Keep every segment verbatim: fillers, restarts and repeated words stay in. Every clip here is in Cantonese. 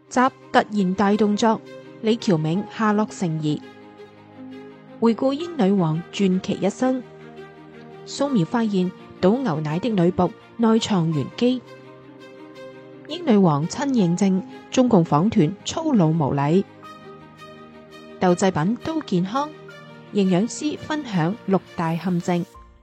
習突然大動作，李僑銘下落成疑。回顧英女王傳奇一生，素描發現倒牛奶的女僕內藏玄機。英女王親認證中共訪團粗魯無禮。豆製品都健康，營養師分享六大陷阱。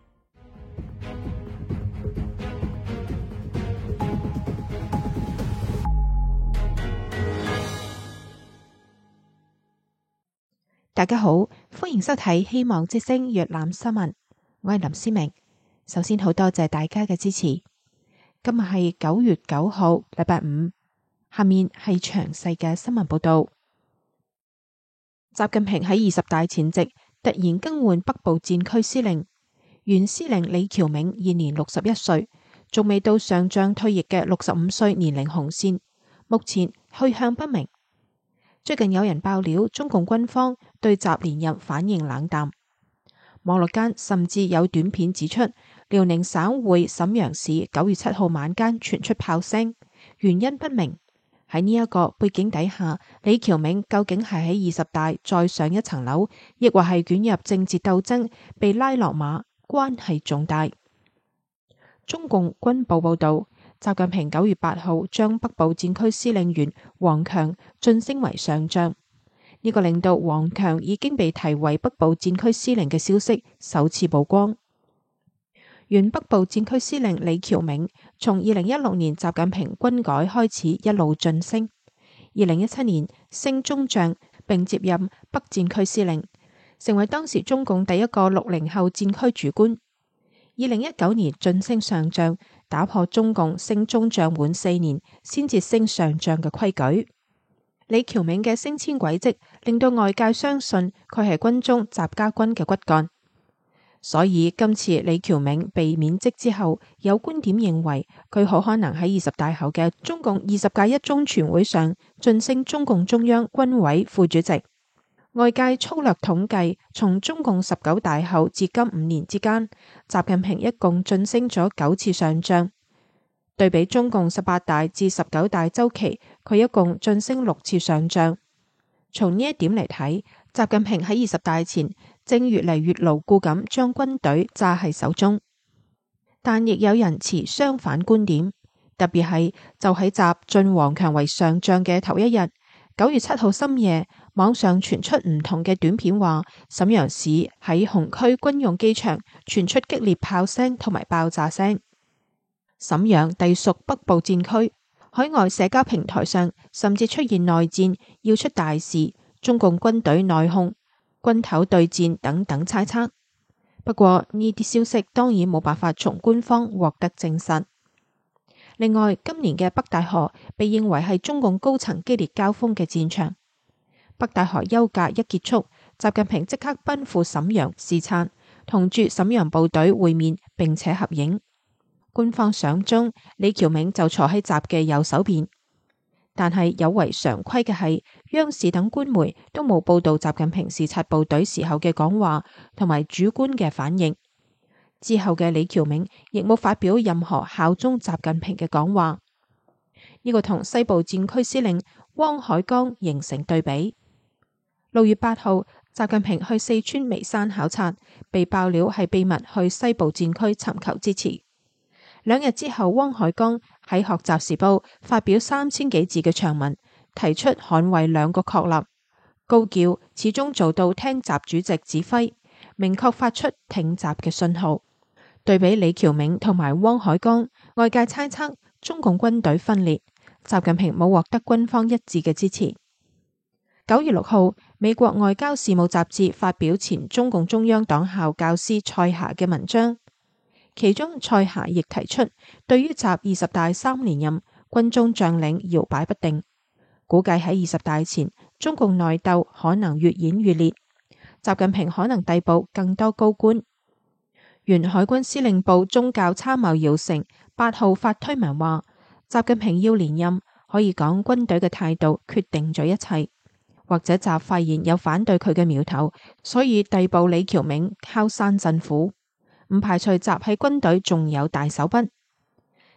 大家好，歡迎收睇希望之聲粵覽新聞，我係林思明。首先好多謝大家嘅支持。今日係九月九號，禮拜五。下面係詳細嘅新聞報道。習近平喺二十大前夕突然更換北部戰區司令，原司令李僑銘現年六十一歲，仲未到上將退役嘅六十五歲年齡紅線，目前去向不明。最近有人爆料，中共軍方對習連任反應冷淡，網絡間甚至有短片指出，遼寧省會瀋陽市九月七號晚間傳出炮聲，原因不明。喺呢一個背景底下，李僑銘究竟係喺二十大再上一層樓，亦或係捲入政治鬥爭被拉落馬，關係重大。中共軍報報道，習近平九月八號將北部戰區司令員王強晉升為上將，呢、這個令到王強已經被提為北部戰區司令嘅消息首次曝光。原北部戰區司令李僑銘從二零一六年習近平軍改開始一路晉升，二零一七年升中將，並接任北戰區司令，成為當時中共第一個六零後戰區主官。二零一九年晉升上將，打破中共升中將滿四年先至升上將嘅規矩。李僑銘嘅升遷軌跡令到外界相信佢係軍中習家軍嘅骨幹。所以今次李僑銘被免職之後，有觀點認為佢好可能喺二十大後嘅中共二十屆一中全會上晉升中共中央軍委副主席。外界粗略統計，從中共十九大後至今五年之間，習近平一共晉升咗九次上將。對比中共十八大至十九大週期，佢一共晉升六次上將。從呢一點嚟睇，習近平喺二十大前正越嚟越牢固咁將軍隊揸喺手中。但亦有人持相反觀點，特別係就喺習晉王強為上將嘅頭一日，九月七號深夜，網上傳出唔同嘅短片，話瀋陽市喺紅區軍用機場傳出激烈炮聲同埋爆炸聲。瀋陽隸屬北部戰區，海外社交平台上甚至出現內戰要出大事、中共軍隊內訌、軍頭對戰等等猜測。不過呢啲消息當然冇辦法從官方獲得證實。另外，今年嘅北戴河被認為係中共高層激烈交鋒嘅戰場。北戴河休假一結束，習近平即刻奔赴瀋陽視察，同駐瀋陽部隊會面並且合影。官方相中，李僑銘就坐喺習嘅右手邊。但係有違常規嘅係，央視等官媒都冇報道習近平視察部隊時候嘅講話同埋主官嘅反應。之後嘅李僑銘亦冇發表任何效忠習近平嘅講話。呢個同西部戰區司令汪海剛形成對比。六月八號，習近平去四川眉山考察，被爆料係秘密去西部戰區尋求支持。兩日之後，汪海剛喺《學習時報》發表三千幾字嘅長文，提出捍衛兩個確立，高叫始終做到聽習主席指揮，明確發出挺習嘅信號。對比李僑銘同埋汪海剛，外界猜測中共軍隊分裂，習近平冇獲得軍方一致嘅支持。九月六號，美國外交事務雜誌發表前中共中央黨校教師蔡霞嘅文章。其中蔡霞亦提出，對於習二十大三連任，軍中將領搖擺不定，估計喺二十大前，中共內鬥可能越演越烈，習近平可能逮捕更多高官。原海軍司令部宗教參謀姚成八號發推文話，習近平要連任，可以講軍隊嘅態度決定咗一切，或者習發現有反對佢嘅苗頭，所以逮捕李僑銘敲山震虎。唔排除習喺軍隊仲有大手筆。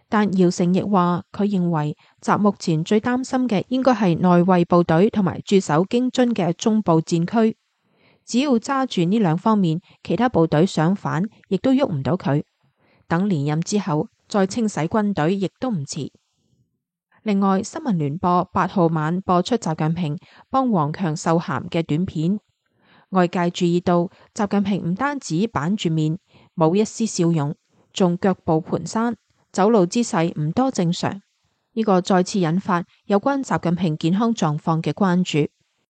但姚成亦話佢認為習目前最擔心嘅應該係內衛部隊同埋駐守京津嘅中部戰區，只要揸住呢兩方面，其他部隊想反亦都喐唔到佢。等連任之後再清洗軍隊亦都唔遲。另外，新聞聯播八號晚播出習近平幫王強授函嘅短片，外界注意到習近平唔單止板住面，冇一絲笑容，仲腳步蹣跚，走路姿勢唔多正常。呢個再次引發有關習近平健康狀況嘅關注。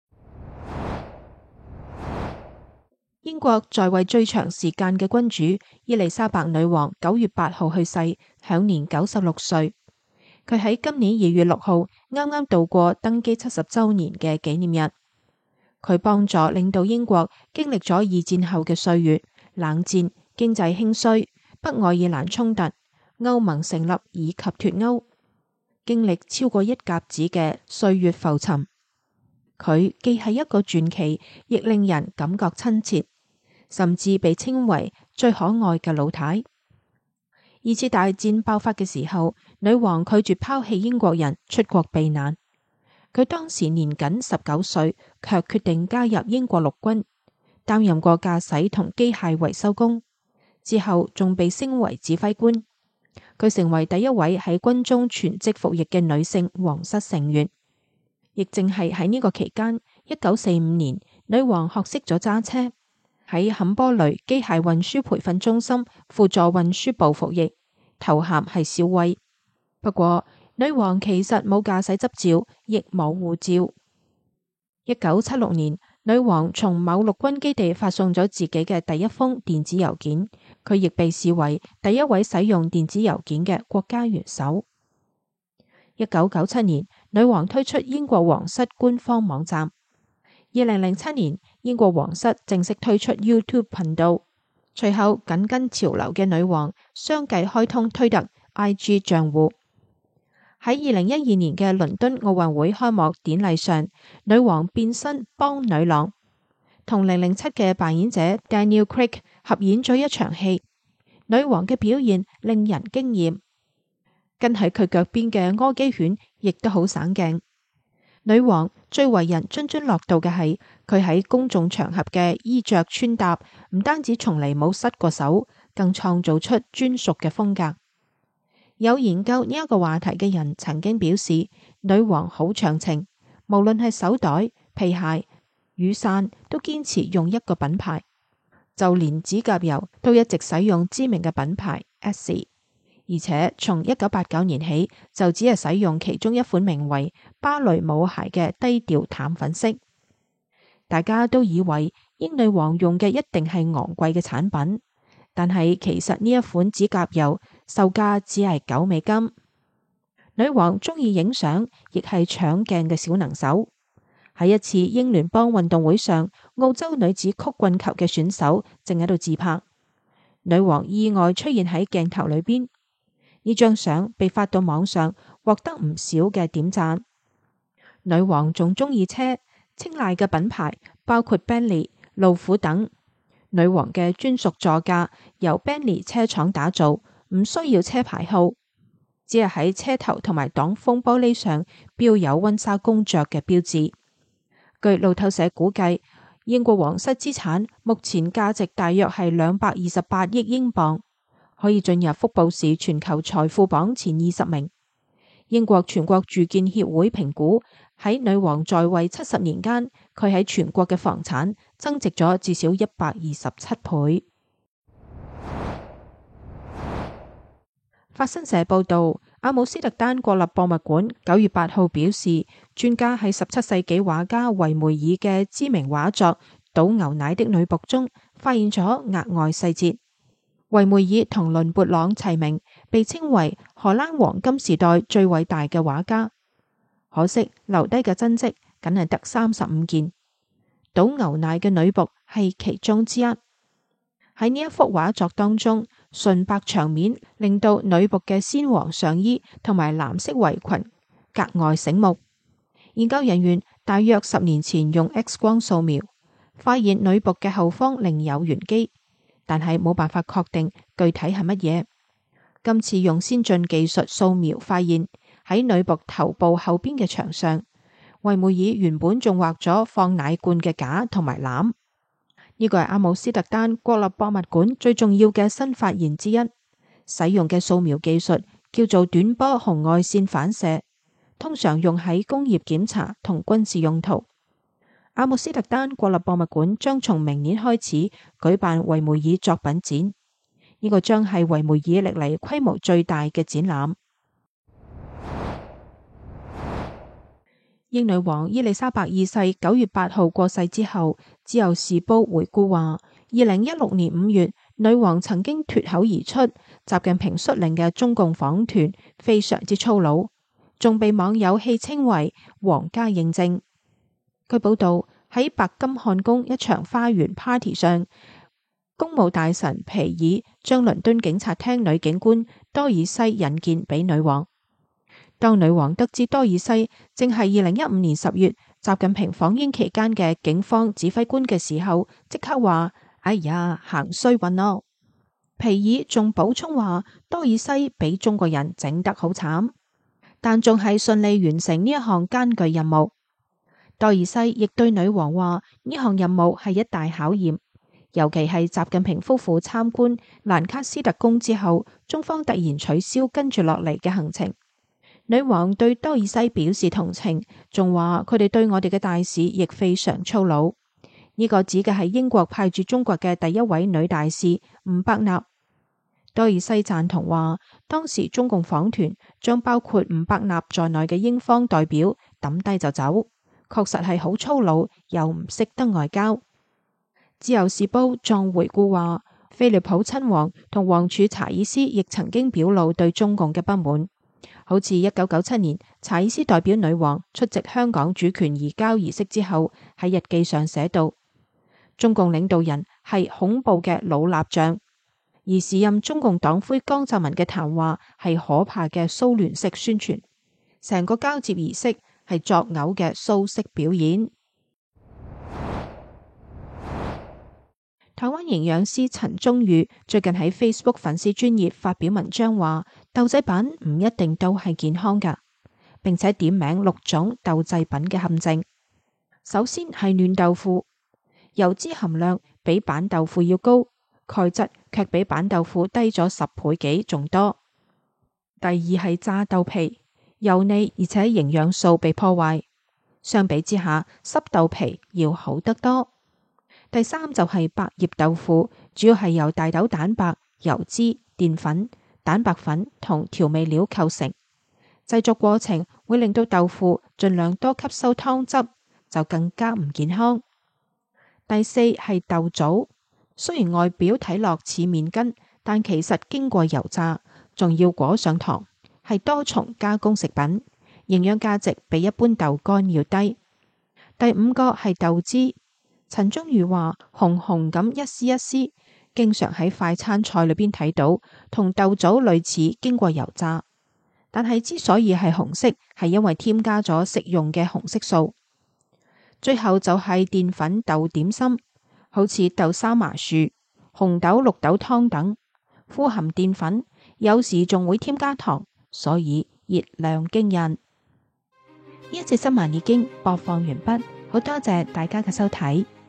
英國在位最長時間嘅君主伊麗莎白女王九月八號去世，享年九十六歲。佢喺今年二月六號啱啱度過登基七十周年嘅紀念日。佢幫助領導英國經歷咗二戰後嘅歲月，冷戰、經濟興衰、北愛爾蘭衝突、歐盟成立以及脫歐，經歷超過一甲子嘅歲月浮沉。佢既係一個傳奇，亦令人感覺親切，甚至被稱為最可愛嘅老太。二次大戰爆發嘅時候，女王拒絕拋棄英國人出國避難。佢當時年僅十九歲，卻決定加入英國陸軍，擔任過駕駛同機械維修工，之後仲被升為指揮官。佢成為第一位喺軍中全職服役嘅女性皇室成員。亦正係喺呢個期間，一九四五年，女王學識咗揸車，喺坎波雷機械運輸培訓中心輔助運輸部服役，頭銜係少尉。不過，女王其實冇駕駛執照，亦冇護照。一九七六年，女王從某陸軍基地發送咗自己嘅第一封電子郵件，佢亦被視為第一位使用電子郵件嘅國家元首。一九九七年，女王推出英國皇室官方網站。二零零七年，英國皇室正式推出 YouTube 頻道。隨後緊跟潮流嘅女王相繼開通推特、I G 賬戶。喺二零一二年嘅倫敦奧運會開幕典禮上，女王變身邦女郎，同零零七嘅扮演者 Daniel Craig 合演咗一場戲。女王嘅表現令人驚艷。跟喺佢腳邊嘅柯基犬亦都好省鏡。女王最為人津津樂道嘅係佢喺公眾場合嘅衣着穿搭，唔單止從嚟冇失過手，更創造出專屬嘅風格。有研究呢一個話題嘅人曾經表示，女王好長情，無論係手袋、皮鞋、雨傘，都堅持用一個品牌，就連指甲油都一直使用知名嘅品牌 Essie。而且從一九八九年起就只係使用其中一款名為芭蕾舞鞋嘅低調淡粉色。大家都以為英女王用嘅一定係昂貴嘅產品，但係其實呢一款指甲油售價只係九美金。女王中意影相，亦係搶鏡嘅小能手。喺一次英聯邦運動會上，澳洲女子曲棍球嘅選手正喺度自拍，女王意外出現喺鏡頭裏邊。呢張相被發到網上，獲得唔少嘅點讚。女王仲中意車，青睞嘅品牌包括 Bentley、路虎等。女王嘅專屬座駕由 Bentley 車廠打造，唔需要車牌號，只係喺車頭同埋擋風玻璃上標有溫莎公爵嘅標誌。據路透社估計，英國皇室資產目前價值大約係兩百二十八億英鎊。可以進入福布士全球財富榜前二十名。英國全國住建協會評估，喺女王在位七十年間，佢喺全國嘅房產增值咗至少一百二十七倍。法新社報道，阿姆斯特丹國立博物館九月八號表示，專家喺十七世紀畫家維梅爾嘅知名畫作《倒牛奶的女僕》中發現咗額外細節。維梅爾同倫勃朗齊名，被稱為荷蘭黃金時代最偉大嘅畫家。可惜留低嘅真跡僅係得三十五件，倒牛奶嘅女僕係其中之一。喺呢一幅畫作當中，純白牆面令到女僕嘅鮮黃上衣同埋藍色圍裙格外醒目。研究人員大約十年前用 X 光掃描，發現女僕嘅後方另有玄機，但係冇辦法確定具體係乜嘢。 今次用先進技術掃描發現，喺女僕頭部後邊嘅牆上，維梅爾原本仲畫咗放奶罐嘅架同埋籃。呢個係阿姆斯特丹國立博物館最重要嘅新發現之一。使用嘅掃描技術叫做短波紅外線反射，通常用喺工業檢查同軍事用途。阿姆斯特丹國立博物館將從明年開始舉辦維梅爾作品展，呢個將係維梅爾歷嚟規模最大嘅展覽。英女王伊麗莎白二世九月八號過世之後，自由時報回顧話，二零一六年五月，女王曾經脫口而出，習近平率領嘅中共訪團非常之粗魯，仲被網友戲稱為皇家認證。據報道，喺白金漢宮一場花園 party 上，公務大臣皮爾將倫敦警察廳女警官多爾西引薦俾女王。當女王得知多爾西正係二零一五年十月習近平訪英期間嘅警方指揮官嘅時候，即刻話：哎呀，行衰運咯！皮爾仲補充話，多爾西俾中國人整得好慘，但仲係順利完成呢一項艱巨任務。多爾西亦對女王話，呢項任務係一大考驗，尤其係習近平夫婦參觀蘭卡斯特宮之後，中方突然取消跟住落嚟嘅行程。女王對多爾西表示同情，仲話佢哋對我哋嘅大使亦非常粗魯。呢、這個指嘅係英國派駐中國嘅第一位女大使吳伯納。多爾西贊同話，當時中共訪團將包括吳伯納在內嘅英方代表抌低就走，確實係好粗魯，又唔識得外交。自由時報仲回顧話，菲利普親王同王儲查爾斯亦曾經表露對中共嘅不滿。好似一九九七年，查爾斯代表女王出席香港主權移交儀式之後，喺日記上寫道：中共領導人係恐怖嘅老蠟像，而時任中共黨魁江澤民嘅談話係可怕嘅蘇聯式宣傳，成個交接儀式係作嘔嘅蘇式表演。台灣營養師陳忠宇最近喺 Facebook 粉絲專頁發表文章話，豆製品唔一定都係健康㗎，並且點名六種豆製品嘅陷阱。首先係嫩豆腐，油脂含量比板豆腐要高，鈣質卻比板豆腐低咗十倍幾仲多。第二係炸豆皮，油膩而且營養素被破壞，相比之下濕豆皮要好得多。第三就係白葉豆腐，主要係由大豆蛋白、油脂、澱粉、蛋白粉同調味料構成，製作過程會令到豆腐盡量多吸收湯汁，就更加唔健康。第四係豆棗，雖然外表睇落似麵筋，但其實經過油炸，仲要裹上糖，係多重加工食品，營養價值比一般豆乾要低。第五個係豆脂。陳忠宇話，紅紅咁一絲一絲，經常喺快餐菜裏邊睇到，同豆棗類似，經過油炸。但係之所以係紅色，係因為添加咗食用嘅紅色素。最後就係澱粉豆點心，好似豆沙麻薯、紅豆綠豆湯等，富含澱粉，有時仲會添加糖，所以熱量驚人。呢一節新聞已經播放完畢，好多謝大家嘅收睇。